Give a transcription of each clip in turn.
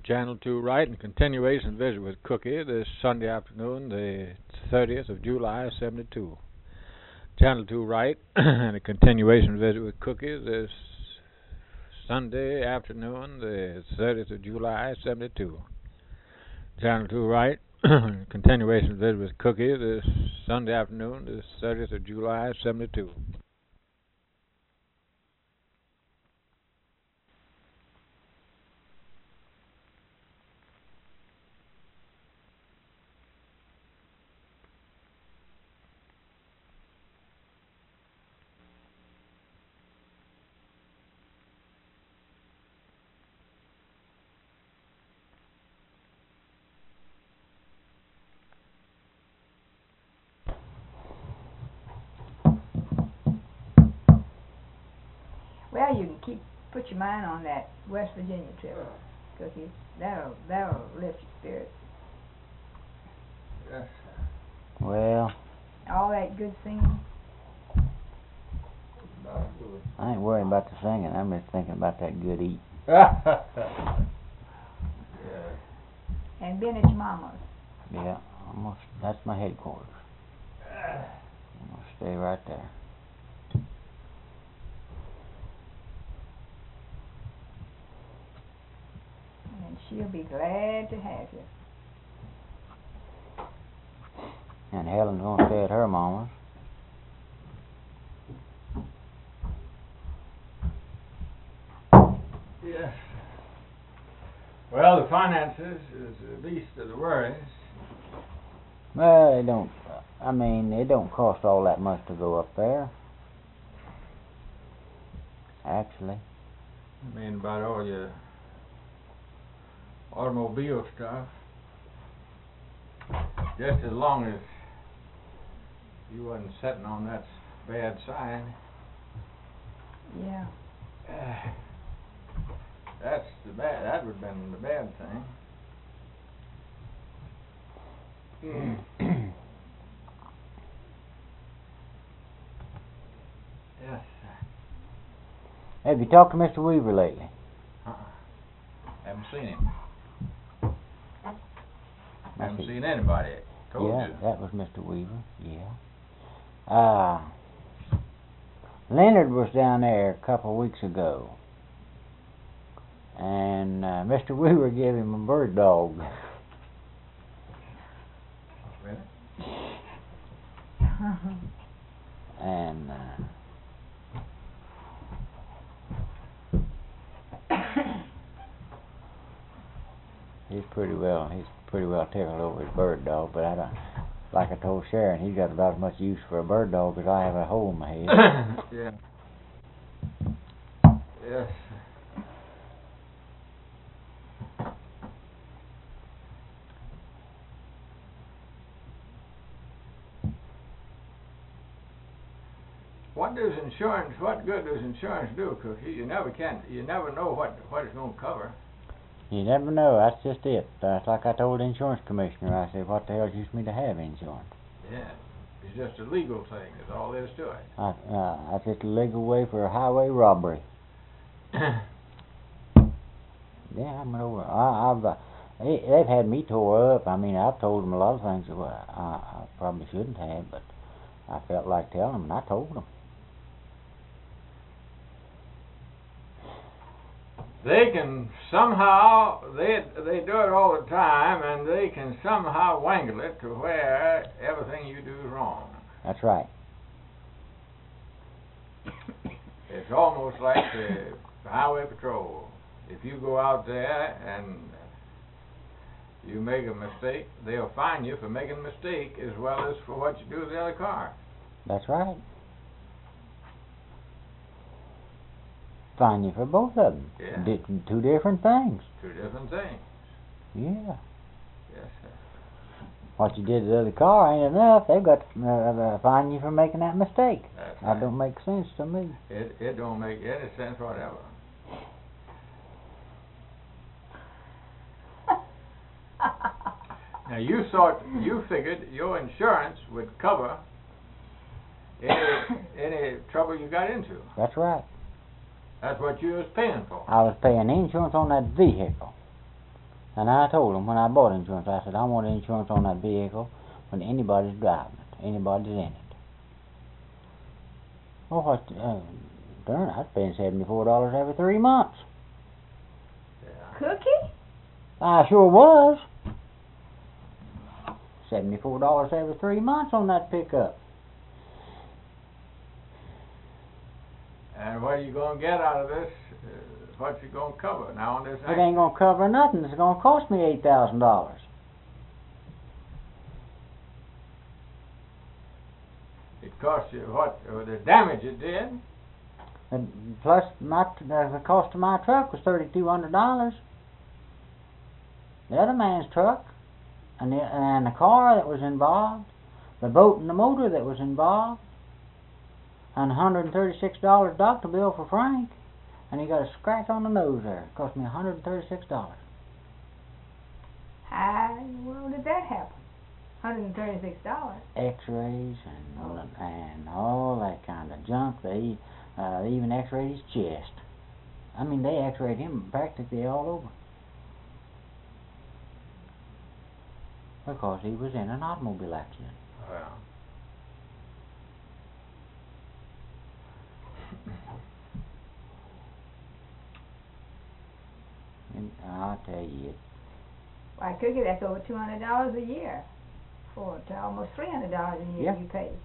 Channel 2 right and continuation visit with Cookie this Sunday afternoon, the 30th of July, 72. Channel 2 right and a continuation visit with Cookie this Sunday afternoon, the 30th of July, 72. Channel 2 right, continuation visit with Cookie this Sunday afternoon, the 30th of July, 72. Well, you can put your mind on that West Virginia trip, because that'll lift your spirits. Yes. Well, all that good singing. I ain't worrying about the singing. I'm just thinking about that good eating. Yeah. And being at your mama's. Yeah, that's my headquarters. I'm gonna stay right there. And she'll be glad to have you. And Helen's gonna stay at her mama's. Yes. Well, the finances is the least of the worries. Well, it don't cost all that much to go up there. Actually. I mean, about all your automobile stuff. Just as long as you wasn't sitting on that bad side. Yeah. That's the bad. That would have been the bad thing. Yes. Have you talked to Mr. Weaver lately? Haven't seen him. Haven't seen anybody. Told yeah, you. That was Mr. Weaver. Yeah. Leonard was down there a couple of weeks ago, and Mr. Weaver gave him a bird dog. Really? And he's pretty well tickled over his bird dog, but I don't. Like I told Sharon, he's got about as much use for a bird dog as I have a hole in my head. Yeah. Yes. What good does insurance do, Cookie? You never know what it's going to cover. You never know. That's just it. That's like I told the insurance commissioner. I said, what the hell use me to have insurance? Yeah. It's just a legal thing. That's all there is to it. That's just a legal way for a highway robbery. Yeah, I'm over. They've had me tore up. I mean, I've told them a lot of things that I probably shouldn't have, but I felt like telling them, and I told them. They can somehow, they do it all the time, and they can somehow wangle it to where everything you do is wrong. That's right. It's almost like the highway patrol. If you go out there and you make a mistake, they'll fine you for making a mistake as well as for what you do with the other car. That's right. Fine you for both of them. Yeah. Two different things. Two different things. Yeah. Yes, sir. What you did to the other car ain't enough. They've got to fine you for making that mistake. That's That right. don't make sense to me. It don't make any sense whatever. Now you figured your insurance would cover any trouble you got into. That's right. That's what you was paying for. I was paying insurance on that vehicle. And I told him when I bought insurance, I said, I want insurance on that vehicle when anybody's driving it, anybody's in it. Well, what, darn, I was paying $74 every 3 months. Yeah. Cookie? I sure was. $74 every 3 months on that pickup. And what are you gonna get out of this? What you gonna cover now on this It ain't gonna cover nothing. It's gonna cost me $8,000. It cost you what? The damage it did? And plus, the cost of my truck was $3,200. The other man's truck, and the car that was involved, the boat and the motor that was involved, and $136 doctor bill for Frank, and he got a scratch on the nose there. It cost me $136. How in the world did that happen? $136. X-rays and all that kind of junk. They even X-rayed his chest. I mean, they X-rayed him practically all over. Because he was in an automobile accident. Well. And I'll tell you, Why, Cookie, that's over $200 a year. To almost $300 a year Yeah. you pay.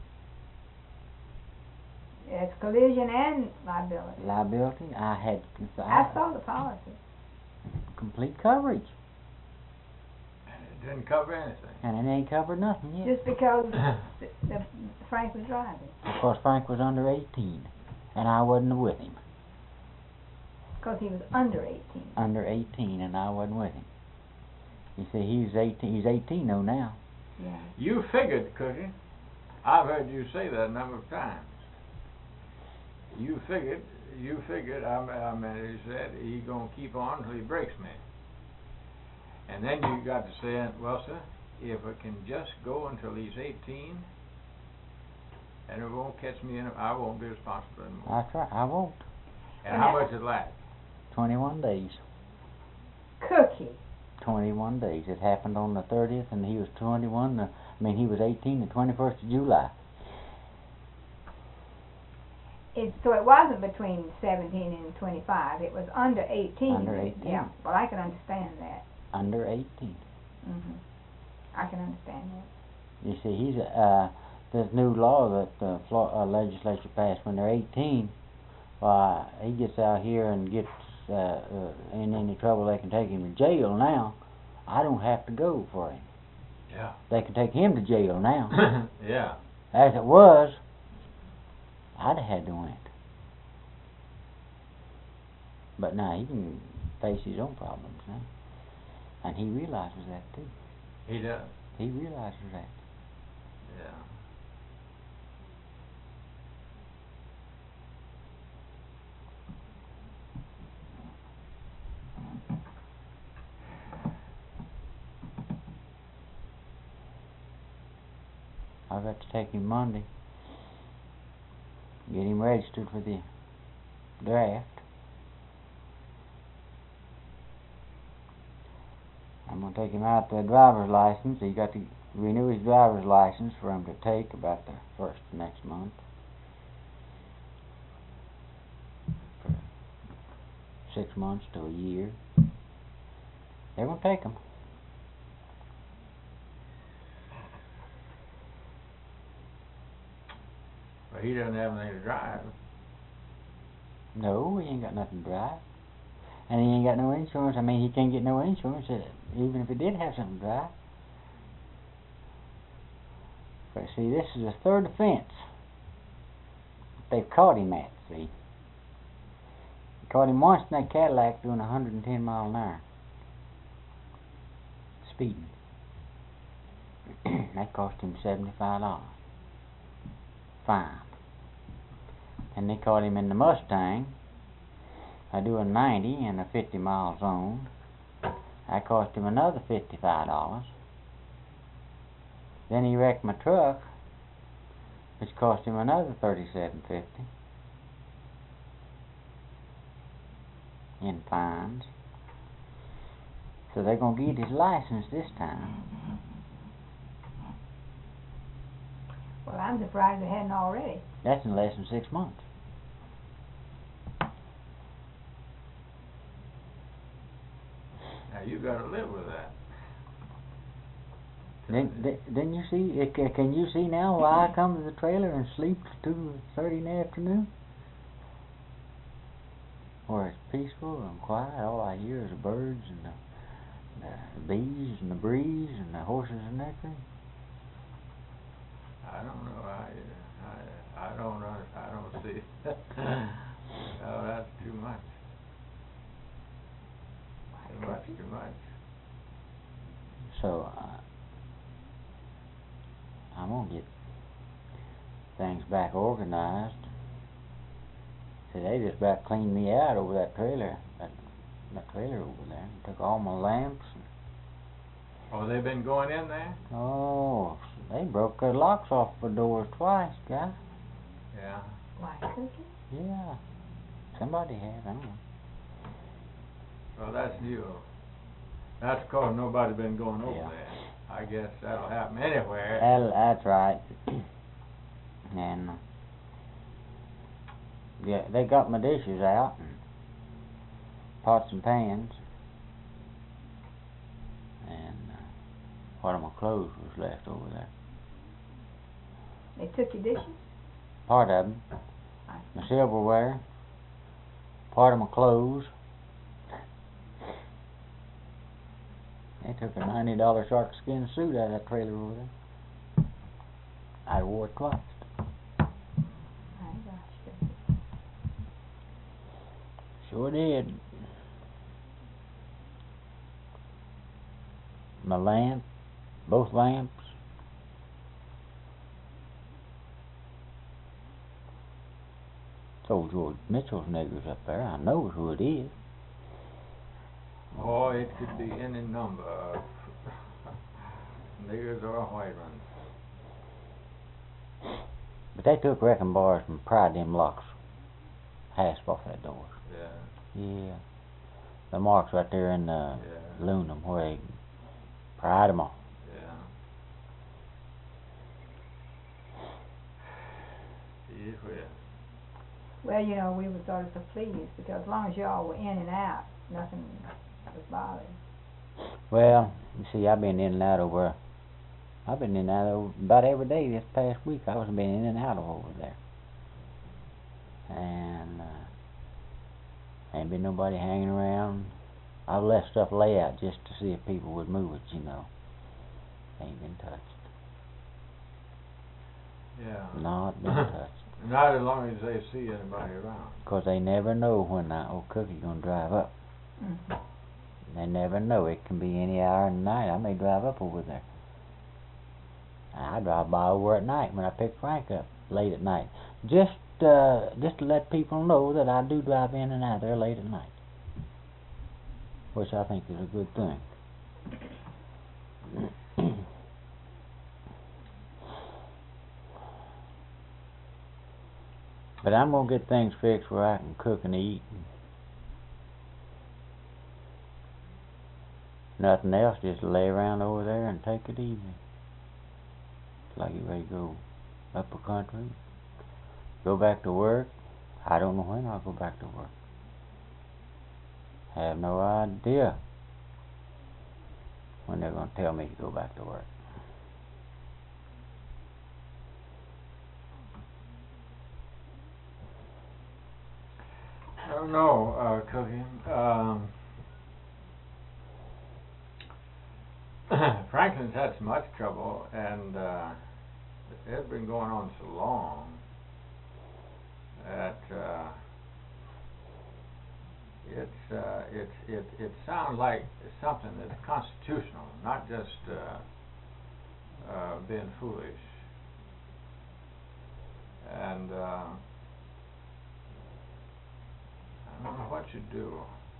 It's collision and liability. liability, I saw the policy. complete coverage. And it didn't cover anything. And it ain't covered nothing yet. Just because the Frank was driving. Of course, Frank was under 18, and I wasn't with him. Because he was under 18. Under 18, and I wasn't with him. You see, he's 18. He's 18 though now. Yeah. You figured, Cookie. I've heard you say that a number of times. You figured, I mean, he said, he gonna keep on until he breaks me. And then you got to saying, well, sir, if it can just go until he's 18, and it won't catch me in it, I won't be responsible anymore. That's right, I won't. And how much it last? 21 days. Cookie. 21 days. It happened on the 30th, and he was 21. He was 18 the 21st of July. So it wasn't between 17 and 25. It was under 18. Under 18. Yeah. Well, I can understand that. Under 18. I can understand that. You see, he's this new law that the legislature passed when they're 18. He gets out here and gets in any trouble. They can take him to jail now. I don't have to go for him. Yeah. They can take him to jail now. Yeah. As it was, I'd have had to win. But now he can face his own problems now. And he realizes that too. He does. He realizes that. Yeah. I've got to take him Monday, get him registered for the draft. I'm going to take him out the driver's license. He got to renew his driver's license for him to take about the first of next month. For 6 months to a year. They're going to take him. But he doesn't have anything to drive. No, he ain't got nothing to drive. And he ain't got no insurance. He can't get no insurance even if he did have something to drive. But see, this is the third offense they've caught him at, see. They caught him once in that Cadillac doing 110 miles an hour. Speeding. That cost him $75. Fine. And they caught him in the Mustang doing 90 in a 50-mile zone. That cost him another $55. Then he wrecked my truck, which cost him another $37.50 in fines. So they're gonna get his license this time. Well, I'm surprised they hadn't already. That's in less than 6 months. Now you gotta live with that. Didn't you see? Can you see now why I come to the trailer and sleep till 2:30 in the afternoon? Where it's peaceful and quiet. All I hear is the birds and the bees and the breeze and the horses and nectar. I don't know. I don't see. Oh, that's too much. Too much. So I'm gonna get things back organized. See, they just about cleaned me out over that trailer, that trailer over there. Took all my lamps. Oh, they've been going in there? Oh, they broke the locks off the doors twice, guy. Yeah. Why, Cookie? Yeah, somebody has. I don't know. Well, that's new. That's 'cause nobody's been going over Yeah. there. I guess that'll happen anywhere. That's right. And yeah, they got my dishes out and pots and pans, and part of my clothes was left over there. They took your dishes? Part of them, my silverware, part of my clothes. They took a $90 shark skin suit out of that trailer over there. I wore it twice. My gosh, Cookie. Sure did. My lamp, both lamps. It's old George Mitchell's niggers up there. I know who it is. Oh, it could be any number of niggers or white ones. But they took wrecking bars and pried them locks, hasp off that door. Yeah. Yeah. The marks right there in the aluminum where they pried them off. Yeah. Yeah, well. Well, you know, we were sort of so pleased because as long as y'all were in and out, nothing was bothering. Well, you see, I've been in and out over about every day this past week. I was been in and out of over there. And ain't been nobody hanging around. I've left stuff lay out just to see if people would move it, you know. Ain't been touched. Yeah. Not been touched. Not as long as they see anybody around. 'Cause they never know when that old Cookie's gonna drive up. Mm-hmm. They never know. It can be any hour in the night. I may drive up over there. I drive by over at night when I pick Frank up late at night. Just to let people know that I do drive in and out there late at night. Which I think is a good thing. But I'm gonna get things fixed where I can cook and eat. Nothing else, just lay around over there and take it easy. Like you ready to go up the country, go back to work. I don't know when I'll go back to work. Have no idea when they're gonna tell me to go back to work. I don't know, Cookie. Franklin's had so much trouble, and it's been going on so long that it sounds like something that's constitutional, not just being foolish. And I don't know what you do.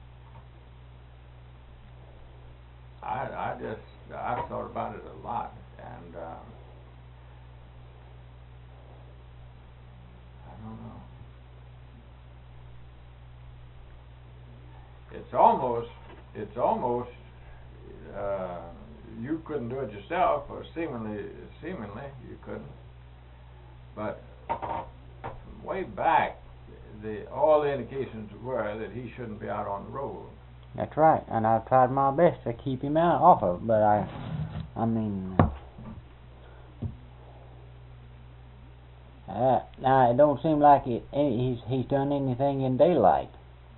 I've thought about it a lot, and I don't know. It's almost you couldn't do it yourself, or seemingly you couldn't. But from way back, all the indications were that he shouldn't be out on the road. That's right, and I've tried my best to keep him out off of it, but I mean, now it don't seem like he's done anything in daylight,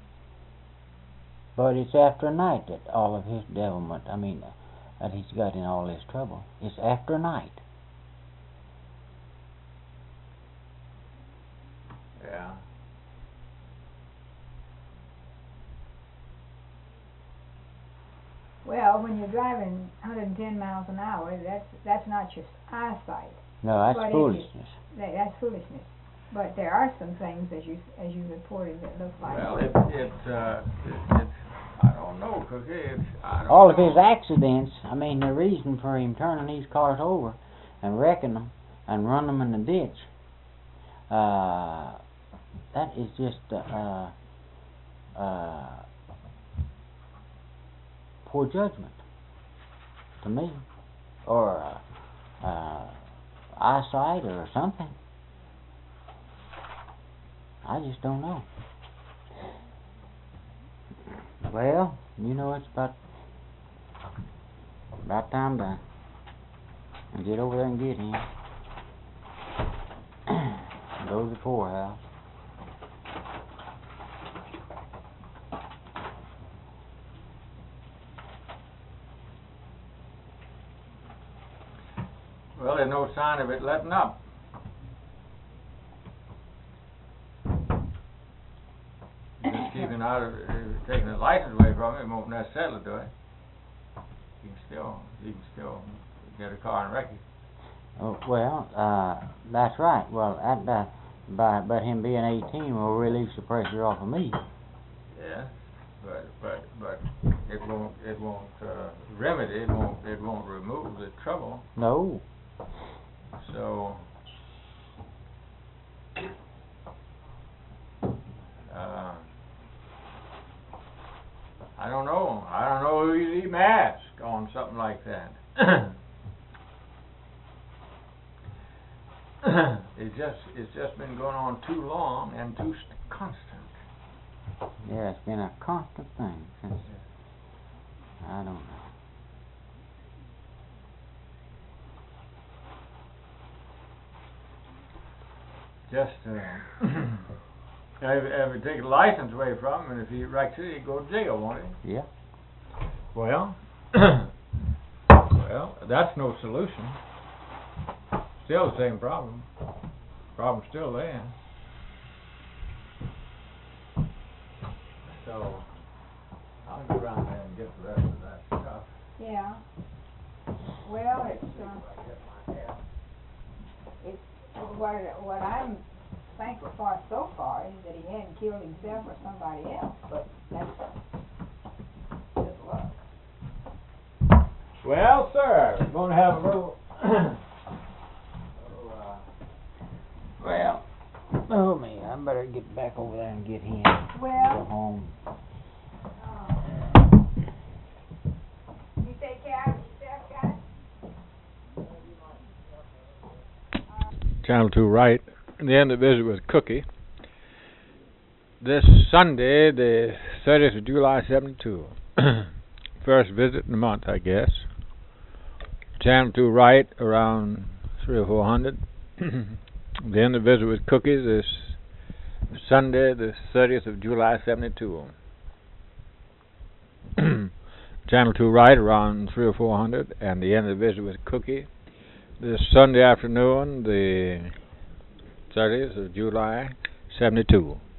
but it's after night that all of his devilment, that he's got in all this trouble. It's after night. Yeah. Well, when you're driving 110 miles an hour, that's not your eyesight. No, that's But foolishness. That's foolishness. But there are some things, as you reported, that look like. Well, it's I don't know, Cookie. I don't All of know. his accidents, the reason for him turning these cars over and wrecking them and running them in the ditch, that is just poor judgment to me, or eyesight or something. I just don't know. Well, it's about time to get over there and get him. Go to the poorhouse. Well, there's no sign of it letting up. Just keeping out of taking the license away from him won't necessarily do it. You can still get a car and wreck it. Oh, well, that's right. Well, by him being 18 will release the pressure off of me. Yeah, but it won't remedy. It won't remove the trouble. No. So. I don't know. I don't know who you'd even ask on something like that. It's just been going on too long and too constant. Yeah, it's been a constant thing since. I don't know. Just if you take the license away from him, and if he wrecks it, he'd go to jail, won't he? Yeah. Well, that's no solution. Still the same problem. Problem's still there. So I'll go around there and get the rest of that stuff. Yeah. Well, it's what I'm thankful for so far is that he hadn't killed himself or somebody else, but that's just luck. Well, sir, we're going to have a little. Well, oh me, I better get back over there and get him. Well. Go home. You take care of yourself, guys. Channel 2 right. The end of the visit with Cookie. This Sunday, the 30th of July, 72. First visit in a month, I guess. Channel 2 right, around 300 or 400. The end of the visit with Cookie this Sunday, the 30th of July, 72. Channel 2 right, around 300 or 400. And the end of the visit with Cookie this Sunday afternoon, the 30th of July, 72.